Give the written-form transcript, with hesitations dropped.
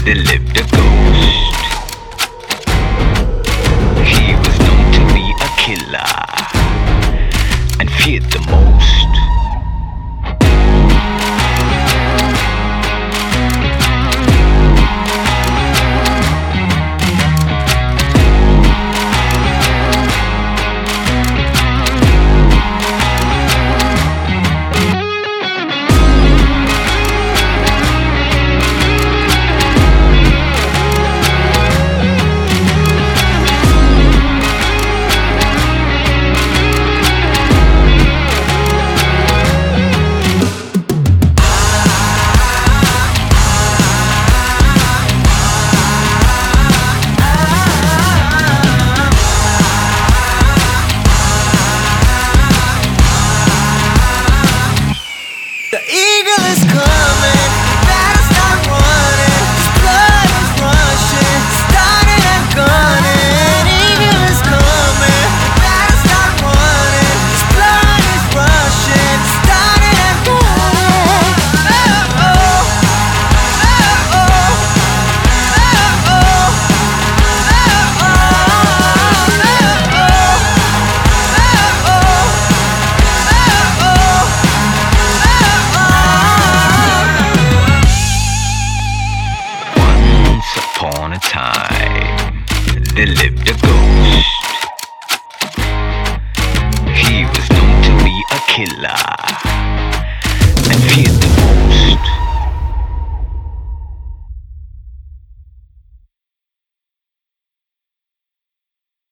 There lived a ghost. He was known to be a killer and feared the most. The eagle is coming, better start running. His blood is rushing, starting and gunning. Eagle is coming, better start running. His blood is rushing, starting and gunning. Oh, oh, oh, oh, oh, Once upon a time, there lived a ghost.